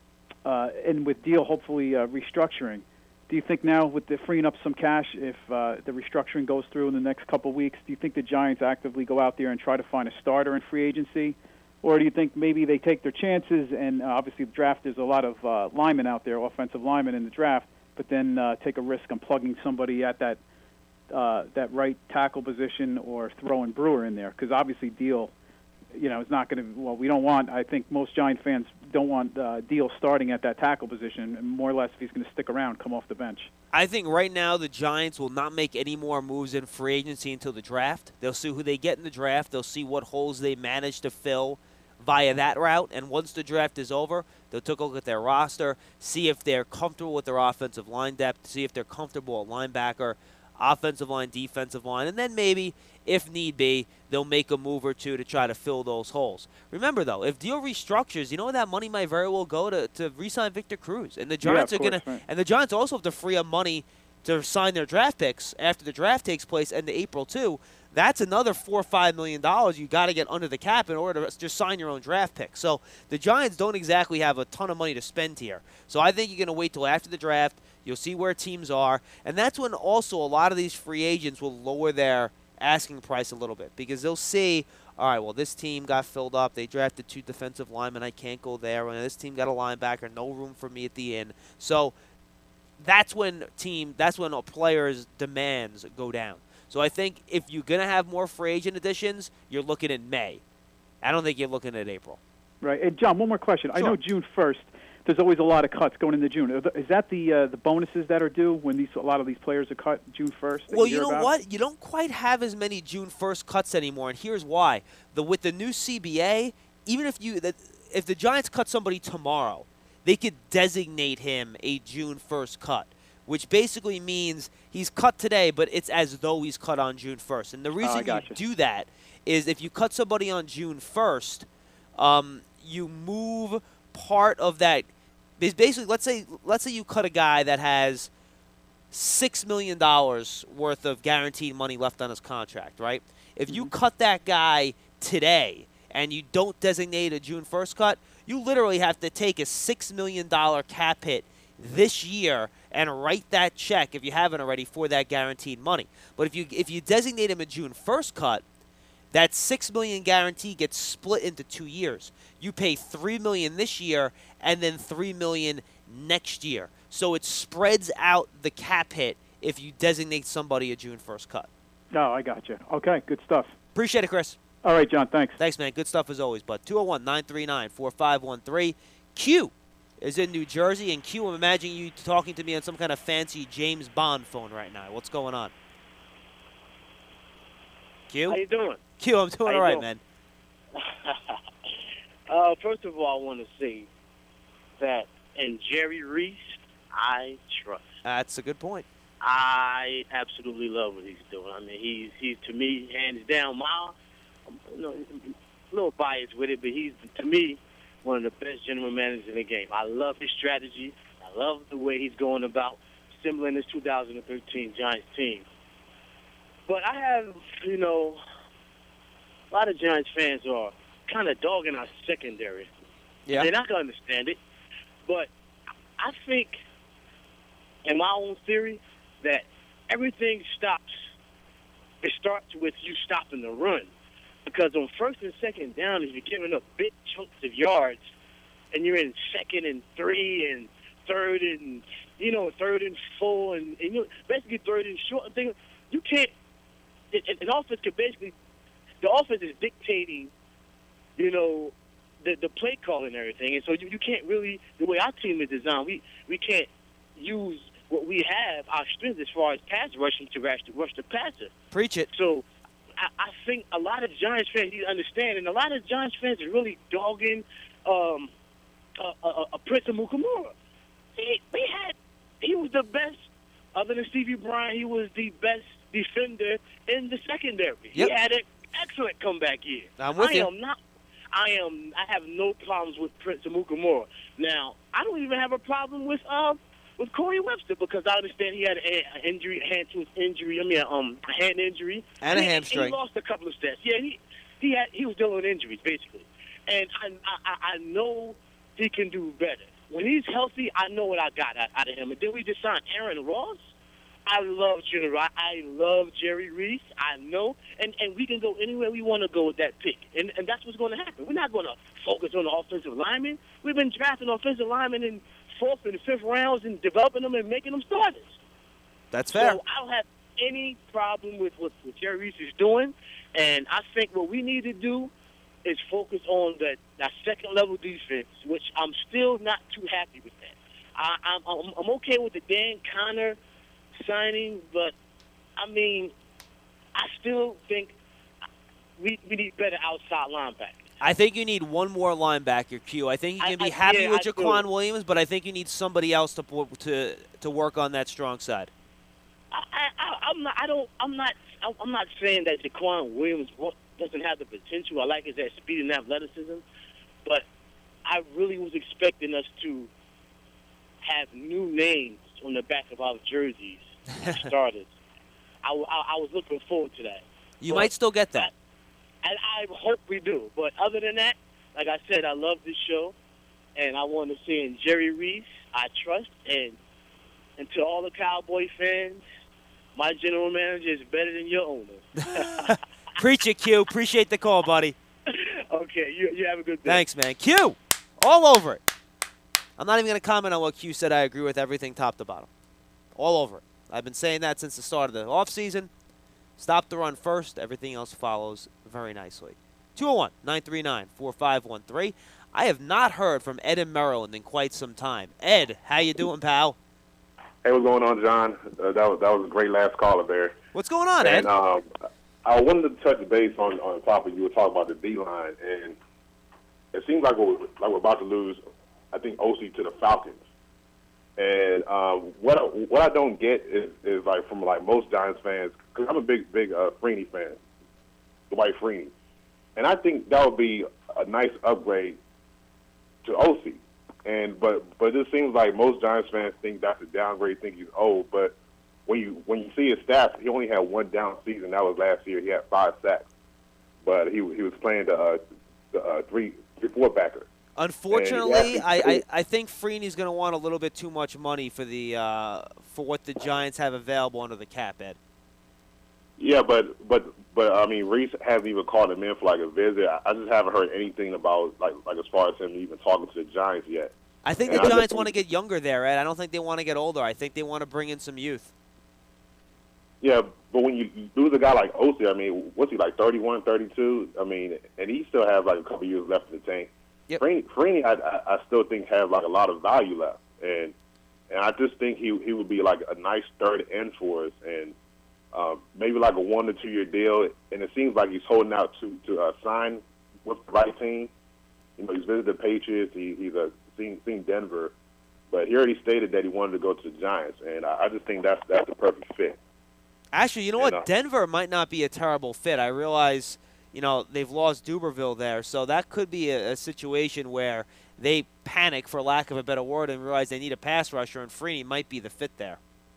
S9: uh, and with Deal hopefully uh, restructuring, do you think now with the freeing up some cash, if uh, the restructuring goes through in the next couple of weeks, do you think the Giants actively go out there and try to find a starter in free agency? Or do you think maybe they take their chances and uh, obviously the draft, there's a lot of uh, linemen out there, offensive linemen in the draft, but then uh, take a risk on plugging somebody at that Uh, that right tackle position or throwing Brewer in there? Because obviously Deal, you know, is not going to, well, we don't want, I think most Giant fans don't want uh, Deal starting at that tackle position, and more or less if he's going to stick around, come off the bench.
S3: I think right now the Giants will not make any more moves in free agency until the draft. They'll see who they get in the draft. They'll see what holes they manage to fill via that route, and once the draft is over, they'll take a look at their roster, see if they're comfortable with their offensive line depth, see if they're comfortable at linebacker, offensive line, defensive line, and then maybe, if need be, they'll make a move or two to try to fill those holes. Remember, though, if Deal restructures, you know that money might very well go to, to re-sign Victor Cruz. And the Giants
S9: yeah,
S3: are going
S9: right.
S3: to, and the Giants also have to free up money to sign their draft picks after the draft takes place end of April, too. That's another four or five million dollars you got to get under the cap in order to just sign your own draft pick. So the Giants don't exactly have a ton of money to spend here. So I think you're going to wait till after the draft. You'll see where teams are, and that's when also a lot of these free agents will lower their asking price a little bit because they'll see, all right, well, this team got filled up. They drafted two defensive linemen. I can't go there. And this team got a linebacker. No room for me at the end. So that's when team, that's when a player's demands go down. So I think if you're going to have more free agent additions, you're looking in May. I don't think you're looking at April.
S9: Right. And John, one more question.
S3: Sure.
S9: I know June first. There's always a lot of cuts going into June. Is that the uh, the bonuses that are due when these a lot of these players are cut June first?
S3: Well, you
S9: you
S3: know
S9: about?
S3: what? You don't quite have as many June first cuts anymore, and here's why. The with the new C B A, even if you that if the Giants cut somebody tomorrow, they could designate him a June first cut, which basically means he's cut today, but it's as though he's cut on June first. And the reason
S9: Oh, I
S3: you
S9: gotcha.
S3: do that is if you cut somebody on June first, um, you move part of that. Basically, let's say let's say you cut a guy that has six million dollars worth of guaranteed money left on his contract, right? If you
S9: Mm-hmm.
S3: cut that guy today and you don't designate a June first cut, you literally have to take a six million dollars cap hit this year and write that check, if you haven't already, for that guaranteed money. But if you if you designate him a June first cut, that six million dollars guarantee gets split into two years. You pay three million dollars this year and then three million dollars next year. So it spreads out the cap hit if you designate somebody a June first cut.
S9: No, I got you. Okay, good stuff.
S3: Appreciate it, Chris.
S9: All right, John, thanks.
S3: Thanks, man. Good stuff as always, bud. two oh one, nine three nine, four five one three. Q is in New Jersey, and Q, I'm imagining you talking to me on some kind of fancy James Bond phone right now. What's going on? Q?
S10: How you doing?
S3: Q, I'm doing
S10: How
S3: all right,
S10: doing?
S3: man.
S10: uh, first of all, I want to say that in Jerry Reese, I trust.
S3: That's a good point.
S10: I absolutely love what he's doing. I mean, he's he's to me hands down. My, you know, a little biased with it, but he's to me one of the best general managers in the game. I love his strategy. I love the way he's going about assembling this two thousand thirteen Giants team. But I have, you know, a lot of Giants fans are kind of dogging our secondary.
S3: Yeah.
S10: They're not going to understand it. But I think, in my own theory, that everything stops. It starts with you stopping the run. Because on first and second down, if you're giving up big chunks of yards, and you're in second and three and third and, you know, third and four, and, and you know, basically third and short, thing, you can't, it, an offense can basically, the offense is dictating, you know, the, the play call and everything. And so you, you can't really, the way our team is designed, we, we can't use what we have, our strength as far as pass rushing to rush, to rush the passer.
S3: Preach it.
S10: So I, I think a lot of Giants fans need to understand, and a lot of Giants fans are really dogging um, a, a, a Prince Amukamara. He, we had, he was the best, other than Stevie Bryant, he was the best defender in the secondary.
S3: Yep.
S10: He had an excellent comeback year.
S3: I'm with
S10: I
S3: you.
S10: am not. I am. I have no problems with Prince Amukamara. Now, I don't even have a problem with um with Corey Webster because I understand he had an injury, a hand to his injury. I mean, um, a hand injury
S3: And a
S10: he,
S3: hamstring.
S10: He lost a couple of steps. Yeah, he he had he was dealing with injuries basically, and I I, I know he can do better. When he's healthy, I know what I got out, out of him. And then we just signed Aaron Ross. I love General. I love Jerry Reese. I know, and and we can go anywhere we want to go with that pick, and and that's what's going to happen. We're not going to focus on the offensive linemen. We've been drafting offensive linemen in fourth and fifth rounds and developing them and making them starters.
S3: That's fair.
S10: So I don't have any problem with what, what Jerry Reese is doing, and I think what we need to do is focus on that that second level defense, which I'm still not too happy with that. I, I'm, I'm I'm okay with the Dan Connor signing, but I mean, I still think we we need better outside linebackers.
S3: I think you need one more linebacker, Q. I think you can
S10: I-
S3: be
S10: I-
S3: happy
S10: yeah,
S3: with
S10: I
S3: Jaquan
S10: do.
S3: Williams, but I think you need somebody else to to to work on that strong side.
S10: I, I, I'm not. I don't. I'm not. I'm not saying that Jaquan Williams doesn't have the potential. I like his that speed and athleticism, but I really was expecting us to have new names on the back of our jerseys, starters. I, I, I was looking forward to that.
S3: You
S10: But
S3: might still get that.
S10: And I hope we do. But other than that, like I said, I love this show, and I want to say in Jerry Reese, I trust, and and to all the Cowboy fans, my general manager is better than your owner.
S3: Preach it, Q. Appreciate the call, buddy.
S10: Okay, you you have a good day.
S3: Thanks, man. Q, all over it. I'm not even going to comment on what Q said. I agree with everything top to bottom. All over it. I've been saying that since the start of the offseason. Stop the run first. Everything else follows very nicely. two oh one, nine three nine, four five one three. I have not heard from Ed in Maryland in quite some time. Ed, how you doing, pal?
S11: Hey, what's going on, John? Uh, that was that was a great last caller there.
S3: What's going on, Ed?
S11: And um, I wanted to touch base on on the topic you were talking about, the D line, and it seems like we're like we're about to lose, I think, O C to the Falcons. And um, what I, what I don't get is, is like from like most Giants fans, because I'm a big big uh, Freeney fan, Dwight Freeney, and I think that would be a nice upgrade to O C. And but but it seems like most Giants fans think that's a downgrade, think he's old. But when you when you see his stats, he only had one down season. That was last year. He had five sacks, but he he was playing the uh, the uh, three three four backer.
S3: Unfortunately, I, I, I think Freeney's going to want a little bit too much money for the uh, for what the Giants have available under the cap, Ed.
S11: Yeah, but but but I mean, Reese hasn't even called him in for like a visit. I, I just haven't heard anything about like like as far as him even talking to the Giants yet.
S3: I think
S11: And
S3: the
S11: I
S3: Giants
S11: just-
S3: want to get younger there, Ed. I don't think they want to get older. I think they want to bring in some youth.
S11: Yeah, but when you lose a guy like Osi, I mean, what's he, like thirty-one, thirty-two? I mean, and he still has like a couple years left in the tank.
S3: Yep.
S11: Freeney, Freeney I, I, I still think has like a lot of value left, and and I just think he he would be like a nice third end for us, and uh, maybe like a one to two year deal. And it seems like he's holding out to to uh, sign with the right team. You know, he's visited the Patriots. He, he's uh, seen seen Denver, but he already stated that he wanted to go to the Giants, and I, I just think that's that's the perfect fit.
S3: Actually, you know
S11: And,
S3: what?
S11: uh,
S3: Denver might not be a terrible fit. I realize, you know, they've lost Duberville there, so that could be a, a situation where they panic, for lack of a better word, and realize they need a pass rusher, and Freeney might be the fit there.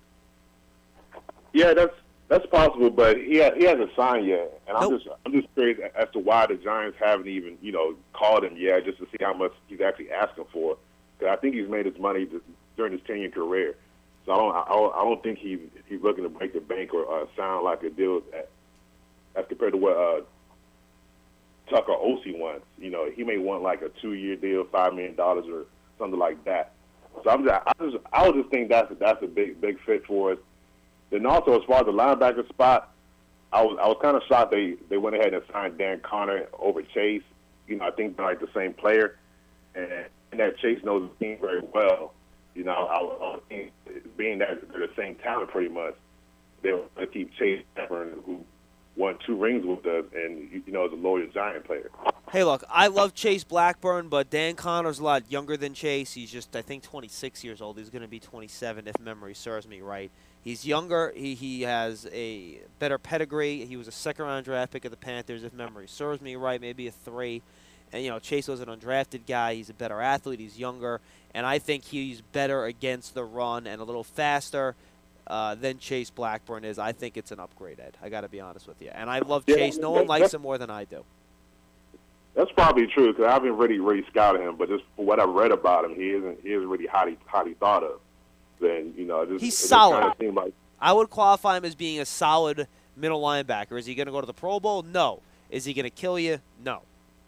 S11: Yeah, that's that's possible, but he ha- he hasn't signed yet, and I'm
S3: Nope.
S11: just I'm just curious as to why the Giants haven't even you know called him yet, just to see how much he's actually asking for. Because I think he's made his money th- during his ten-year career, so I don't I don't, I don't think he he's looking to break the bank or uh, sound like a deal at, as compared to what uh, Tucker Osi wants. You know, he may want like a two-year deal, five million dollars or something like that. So I'm just I just I would just think that's that's a big big fit for us. Then also, as far as the linebacker spot, I was I was kind of shocked they, they went ahead and signed Dan Connor over Chase. You know, I think they're like the same player, and, and that Chase knows the team very well. You know, I, I think being that they're the same talent pretty much, they were going to keep Chase Blackburn, who won two rings with us, and you know is a loyal Giant player.
S3: Hey, look, I love Chase Blackburn, but Dan Connor's a lot younger than Chase. He's just, I think, twenty-six years old. He's going to be twenty-seven if memory serves me right. He's younger. He he has a better pedigree. He was a second-round draft pick of the Panthers, if memory serves me right, maybe a three. And, you know, Chase was an undrafted guy. He's a better athlete. He's younger. And I think he's better against the run and a little faster uh, than Chase Blackburn is. I think it's an upgrade, Ed. I got to be honest with you. And I love
S11: Yeah,
S3: Chase. No one
S11: that-
S3: likes
S11: that-
S3: him more than I do.
S11: That's probably true because I haven't really really scouted him, but just for what I've read about him, he isn't he isn't really highly highly thought of. Then you know, it just,
S3: He's
S11: it just
S3: solid.
S11: kinda seemed like
S3: I would qualify him as being a solid middle linebacker. Is he going to go to the Pro Bowl? No. Is he going to kill you? No.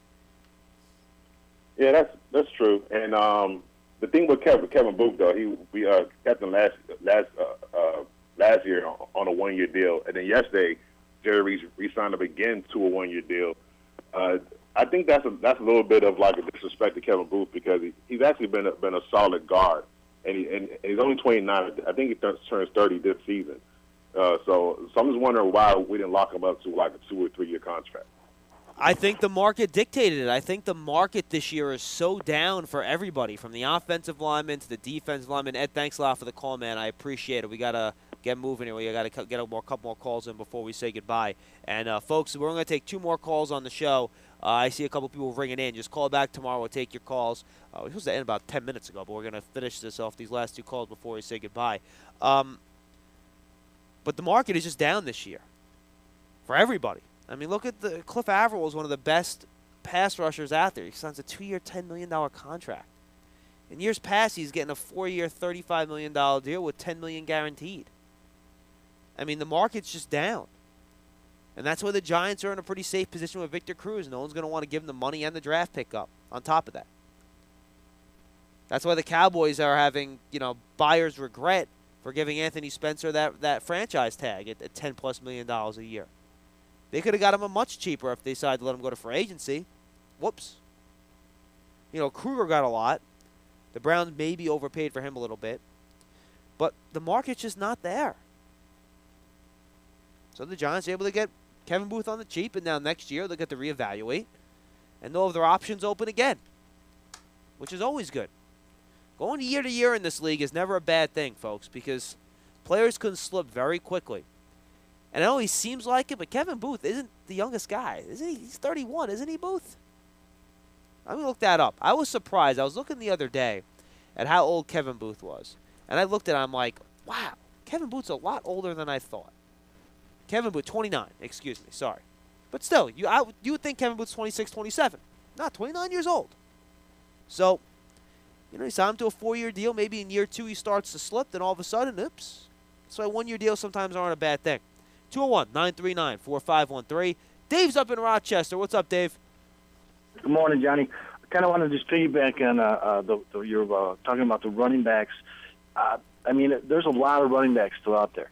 S11: yeah, that's that's true. And um, the thing with Kevin Kevin Booth though, he we uh, kept him last last uh, uh, last year on, on a one year deal, and then yesterday Jerry Reese re-signed him again to a one year deal. Uh, I think that's a that's a little bit of like a disrespect to Kevin Booth because he, he's actually been a, been a solid guard, and, he, and he's only twenty-nine. I think he turns turns thirty this season. Uh, so, so I'm just wondering why we didn't lock him up to like a two or three year contract.
S3: I think the market dictated it. I think the market this year is so down for everybody, from the offensive linemen to the defensive linemen. Ed, thanks a lot for the call, man. I appreciate it. We got to get moving here. We got to get a more, couple more calls in before we say goodbye. And, uh, folks, we're going to take two more calls on the show. Uh, I see a couple people ringing in. Just call back tomorrow. We'll take your calls. Uh, we were supposed to end about ten minutes ago, but we're going to finish this off, these last two calls, before we say goodbye. Um, but the market is just down this year for everybody. I mean, look at the Cliff Avril was one of the best pass rushers out there. He signs a two-year, ten million dollars contract. In years past, he's getting a four-year, thirty-five million dollars deal with ten million dollars guaranteed. I mean, the market's just down. And that's why the Giants are in a pretty safe position with Victor Cruz. No one's going to want to give him the money and the draft pick up on top of that. That's why the Cowboys are having, you know, buyer's regret for giving Anthony Spencer that, that franchise tag at, at ten plus million dollars a year. They could have got him a much cheaper if they decided to let him go to free agency. Whoops. You know, Kruger got a lot. The Browns maybe overpaid for him a little bit. But the market's just not there. So the Giants are able to get Kevin Booth on the cheap, and now next year they'll get to reevaluate, and they'll have their options open again, which is always good. Going year to year in this league is never a bad thing, folks, because players can slip very quickly. And it always seems like it, but Kevin Booth isn't the youngest guy. Isn't he? He's thirty-one, isn't he, Booth? I'm going to look that up. I was surprised. I was looking the other day at how old Kevin Booth was. And I looked at him, I'm like, wow, Kevin Booth's a lot older than I thought. Kevin Booth, twenty-nine, excuse me, sorry. But still, you I, you would think Kevin Booth's twenty-six, twenty-seven. Not twenty-nine years old. So, you know, he signed him to a four-year deal. Maybe in year two he starts to slip, then all of a sudden, oops. That's why one-year deals sometimes aren't a bad thing. two oh one, nine three nine, four five one three. Dave's up in Rochester. What's up, Dave?
S12: Good morning, Johnny. I kind of want to just piggyback on uh, uh, the, the, you're uh, talking about the running backs. Uh, I mean, there's a lot of running backs still out there.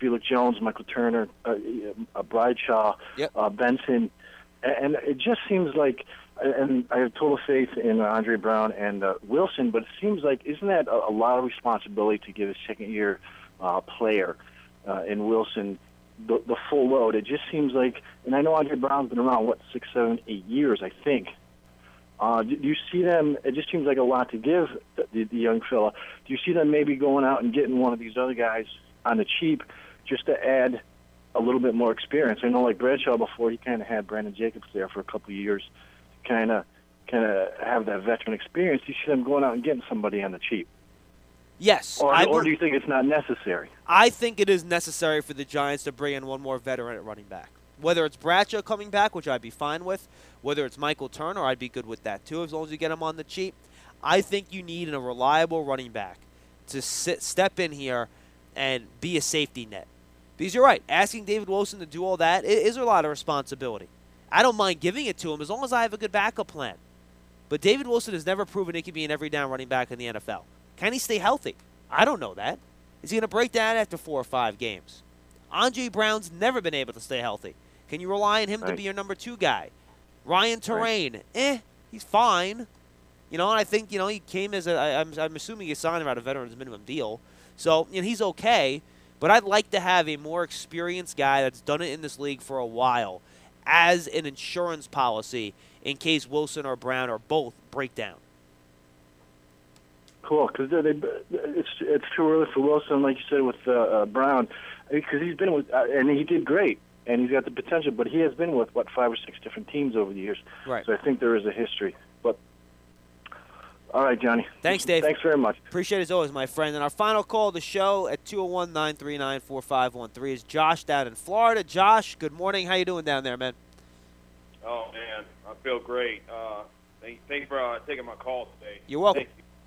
S12: Felix Jones, Michael Turner, uh, uh, Bradshaw,
S3: yep.
S12: uh, Benson, and, and it just seems like. And I have total faith in uh, Andre Brown and uh, Wilson, but it seems like isn't that a, a lot of responsibility to give a second-year uh, player uh, in Wilson the, the full load? It just seems like, and I know Andre Brown's been around what six, seven, eight years, I think. Uh, do, do you see them? It just seems like a lot to give the, the young fella. Do you see them maybe going out and getting one of these other guys on the cheap just to add a little bit more experience? I know, like Bradshaw before, he kind of had Brandon Jacobs there for a couple of years. Kind of, kind of have that veteran experience. You see them going out and getting somebody on the cheap.
S3: Yes.
S12: Or,
S3: I
S12: or do you think it's not necessary?
S3: I think it is necessary for the Giants to bring in one more veteran at running back. Whether it's Bradshaw coming back, which I'd be fine with, whether it's Michael Turner, I'd be good with that too, as long as you get him on the cheap. I think you need a reliable running back to sit, step in here and be a safety net. Because you're right, asking David Wilson to do all that is a lot of responsibility. I don't mind giving it to him as long as I have a good backup plan. But David Wilson has never proven he can be an every down running back in the N F L. Can he stay healthy? I don't know that. Is he going to break down after four or five games? Andre Brown's never been able to stay healthy. Can you rely on him right. to be your number two guy? Ryan Terrain, right. eh, he's fine. You know, and I think, you know, he came as a, I, I'm, I'm assuming he signed about a veteran's minimum deal. So, you know, he's okay. But I'd like to have a more experienced guy that's done it in this league for a while as an insurance policy in case Wilson or Brown or both break down.
S12: Cool, because they, they, it's it's too early for Wilson, like you said, with uh, uh, Brown, because he's been with, uh, and he did great, and he's got the potential, but he has been with, what, five or six different teams over the years.
S3: Right.
S12: So I think there is a history. But all right, Johnny.
S3: Thanks, Dave.
S12: Thanks very much.
S3: Appreciate it as always, my friend. And our final call of the show at two oh one, nine three nine, four five one three is Josh down in Florida. Josh, good morning. How you doing down there, man?
S13: Oh, man, I feel great. Uh, thank, thank you for uh, taking my call today.
S3: You're welcome.
S13: Thank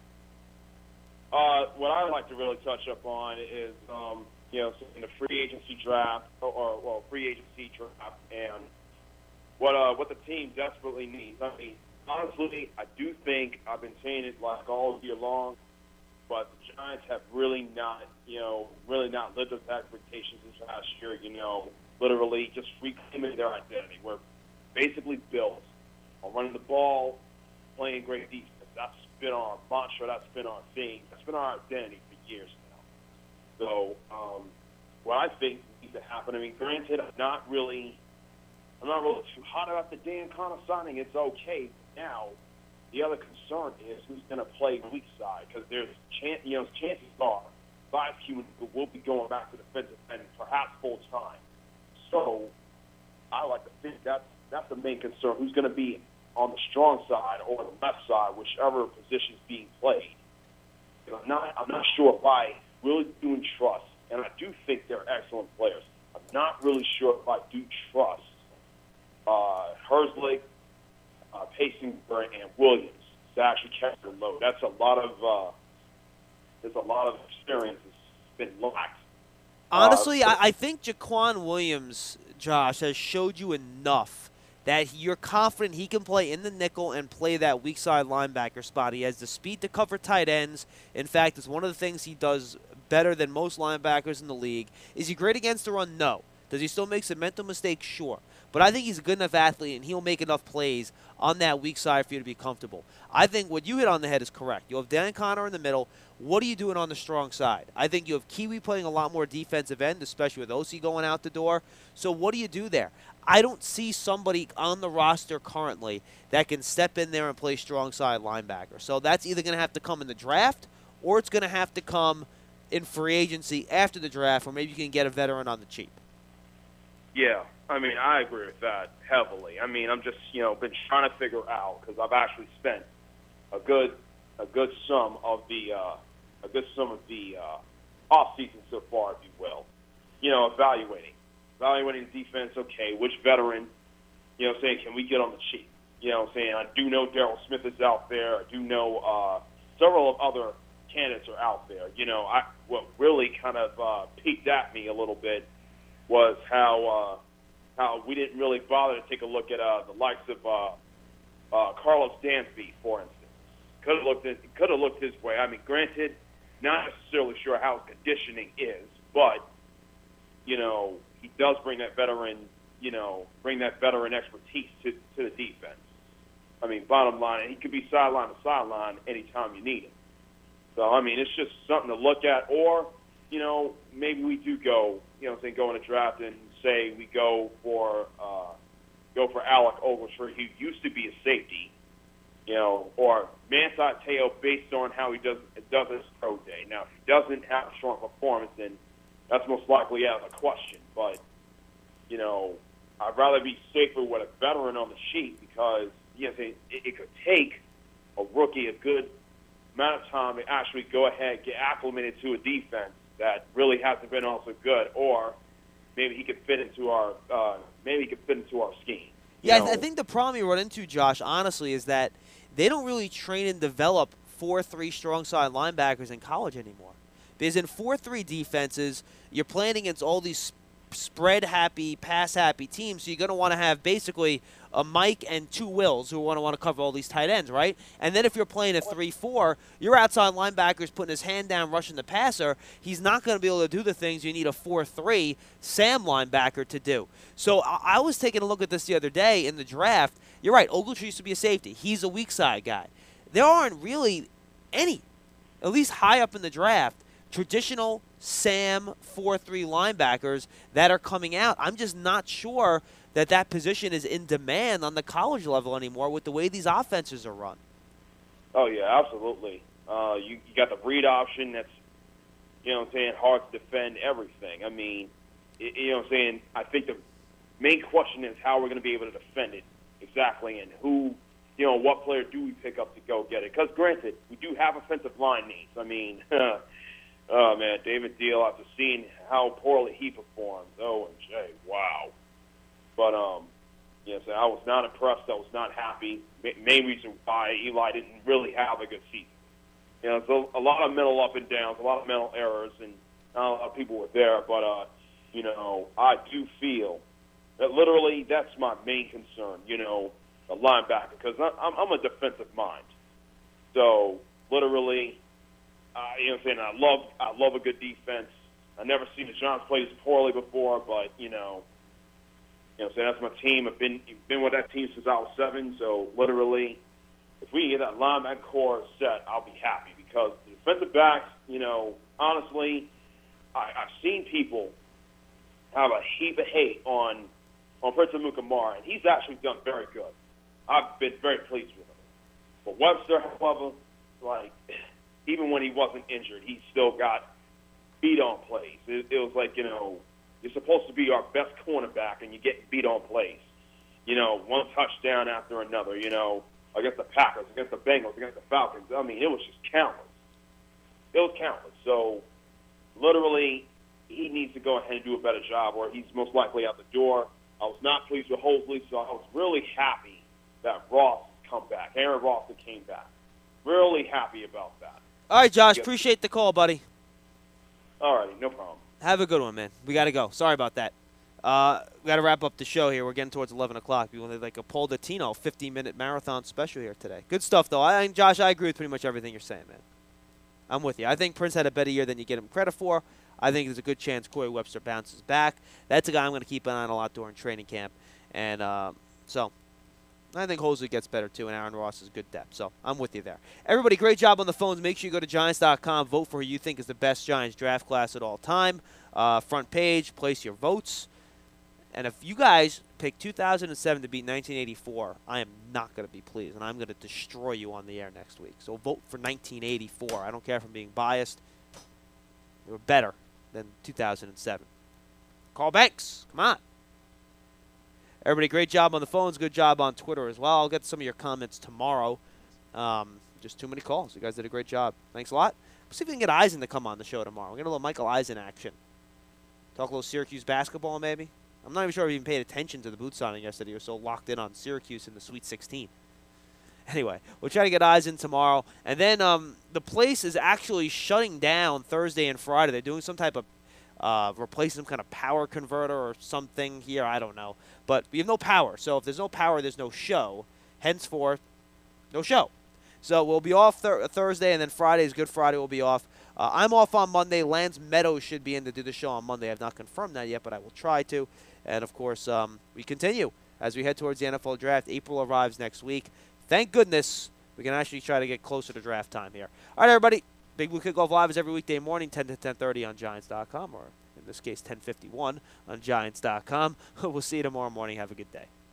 S13: you. Uh, what I'd like to really touch up on is, um, you know, in the free agency draft, or, or well, free agency draft, and what uh, what the team desperately needs. I mean, honestly, I do think I've been saying it like all year long, but the Giants have really not, you know, really not lived up to expectations this last year. You know, literally just reclaiming their identity. We're basically built on running the ball, playing great defense. That's been our mantra. That's been our thing. That's been our identity for years now. So, um, what I think needs to happen. I mean, granted, I'm not really, I'm not really too hot about the Dan Connor signing. It's okay. Now, the other concern is who's going to play weak side, because there's chance, you know, chances are Vice Q will be going back to defensive end, perhaps full time. So, I like to think that's that's the main concern. Who's going to be on the strong side or the left side, whichever position is being played. And I'm not, I'm not sure if I really do trust, and I do think they're excellent players. I'm not really sure if I do trust uh, Herzlich, uh, Paysinger, and Williams to actually carry the load. That's a lot of uh, there's a lot of experience that's been lacked.
S3: Honestly,
S13: uh,
S3: I, I think Jaquan Williams, Josh, has showed you enough that you're confident he can play in the nickel and play that weak side linebacker spot. He has the speed to cover tight ends. In fact, it's one of the things he does better than most linebackers in the league. Is he great against the run? No. Does he still make some mental mistakes? Sure. But I think he's a good enough athlete, and he'll make enough plays on that weak side for you to be comfortable. I think what you hit on the head is correct. You have Dan Connor in the middle. What are you doing on the strong side? I think you have Kiwi playing a lot more defensive end, especially with O C going out the door. So what do you do there? I don't see somebody on the roster currently that can step in there and play strong side linebacker. So that's either going to have to come in the draft, or it's going to have to come in free agency after the draft, or maybe you can get a veteran on the cheap.
S13: Yeah, I mean, I agree with that heavily. I mean, I'm just, you know, been trying to figure out, because I've actually spent a good a good sum of the uh, a good sum of the uh, off season so far, if you will, you know, evaluating. Evaluating defense, okay, which veteran, you know, saying, can we get on the cheap? You know, saying, I do know Darryl Smith is out there. I do know uh, several of other candidates are out there. You know, I what really kind of uh, peeked at me a little bit was how uh, how we didn't really bother to take a look at uh, the likes of uh, uh, Carlos Dansby, for instance. Could have looked at, could have looked his way. I mean, granted, not necessarily sure how his conditioning is, but you know, he does bring that veteran, you know, bring that veteran expertise to, to the defense. I mean, bottom line, he could be sideline to sideline anytime you need him. So, I mean, it's just something to look at. Or, you know, maybe we do go, you know, say go in a draft and say we go for uh, go for Alec Ogletree, who used to be a safety, you know, or Manti Te'o based on how he does does his pro day. Now, if he doesn't have a strong performance, then that's most likely out of the question. But, you know, I'd rather be safer with a veteran on the sheet because, you know, it, it could take a rookie a good amount of time to actually go ahead and get acclimated to a defense that really hasn't been also good, or maybe he could fit into our uh, maybe he could fit into our scheme.
S3: Yeah, I, th- I think the problem you run into, Josh, honestly, is that they don't really train and develop four three strong side linebackers in college anymore. Because in four three defenses, you're playing against all these spread-happy, pass-happy teams, so you're going to want to have basically a Mike and two Wills who want to want to cover all these tight ends, right? And then if you're playing a three four, your outside linebacker's putting his hand down, rushing the passer. He's not going to be able to do the things you need a four three Sam linebacker to do. So I, I was taking a look at this the other day in the draft. You're right, Ogletree used to be a safety. He's a weak side guy. There aren't really any, at least high up in the draft, traditional Sam four three linebackers that are coming out. I'm just not sure that that position is in demand on the college level anymore with the way these offenses are run.
S13: Oh, yeah, absolutely. Uh, you, you got the breed option that's, you know what I'm saying, hard to defend everything. I mean, it, you know what I'm saying, I think the main question is how we're going to be able to defend it exactly, and who, you know, what player do we pick up to go get it? Because, granted, we do have offensive line needs. I mean, oh, man, David Deal, after seeing how poorly he performed, oh, and Jay, wow. But, um, yes, I was not impressed. I was not happy. Main reason why Eli didn't really have a good season. You know, so a lot of mental up and downs, a lot of mental errors, and not a lot of people were there. But, uh, you know, I do feel that literally that's my main concern, you know, the linebacker, because I'm, I'm a defensive mind. So, literally, uh, you know what I'm saying, I love, I love a good defense. I've never seen the Giants play this poorly before, but, you know, You know, so that's my team. I've been been with that team since I was seven. So literally, if we can get that linebacker core set, I'll be happy because the defensive backs, you know, honestly, I, I've seen people have a heap of hate on on Prince Amukamara, and he's actually done very good. I've been very pleased with him. But Webster, however, like even when he wasn't injured, he still got beat on plays. It, it was like, you know, you're supposed to be our best cornerback, and you get beat on plays. You know, one touchdown after another, you know, against the Packers, against the Bengals, against the Falcons. I mean, it was just countless. It was countless. So, literally, he needs to go ahead and do a better job, or he's most likely out the door. I was not pleased with Hosley, so I was really happy that Ross come back. Aaron Ross came back. Really happy about that.
S3: All right, Josh, appreciate the call, buddy.
S13: All righty, no problem.
S3: Have a good one, man. We got to go. Sorry about that. Uh, we got to wrap up the show here. We're getting towards eleven o'clock. We wanted like a Paul Dottino fifteen-minute marathon special here today. Good stuff, though. I, Josh, I agree with pretty much everything you're saying, man. I'm with you. I think Prince had a better year than you get him credit for. I think there's a good chance Corey Webster bounces back. That's a guy I'm going to keep an eye on a lot during training camp. And uh, so I think Hosley gets better, too, and Aaron Ross is good depth. So I'm with you there. Everybody, great job on the phones. Make sure you go to Giants dot com. Vote for who you think is the best Giants draft class at all time. Uh, front page, place your votes. And if you guys pick two thousand seven to beat nineteen eighty-four, I am not going to be pleased, and I'm going to destroy you on the air next week. So vote for nineteen eighty-four. I don't care if I'm being biased. We're better than two thousand seven. Call Banks. Come on. Everybody, great job on the phones. Good job on Twitter as well. I'll get some of your comments tomorrow. Um, just too many calls. You guys did a great job. Thanks a lot. Let's see if we can get Eisen to come on the show tomorrow. We're going to get a little Michael Eisen action. Talk a little Syracuse basketball, maybe. I'm not even sure if he even paid attention to the boot signing yesterday. He was so locked in on Syracuse in the Sweet sixteen. Anyway, we'll try to get Eisen tomorrow. And then um, the place is actually shutting down Thursday and Friday. They're doing some type of uh, replacing some kind of power converter or something here. I don't know. But we have no power. So if there's no power, there's no show. Henceforth, no show. So we'll be off th- Thursday, and then Friday is Good Friday. We'll be off. Uh, I'm off on Monday. Lance Meadows should be in to do the show on Monday. I've not confirmed that yet, but I will try to. And, of course, um, we continue as we head towards the N F L Draft. April arrives next week. Thank goodness we can actually try to get closer to draft time here. All right, everybody. Big Blue Kickoff Live is every weekday morning, ten to ten thirty on Giants dot com, or in this case, ten fifty-one on Giants dot com. We'll see you tomorrow morning. Have a good day.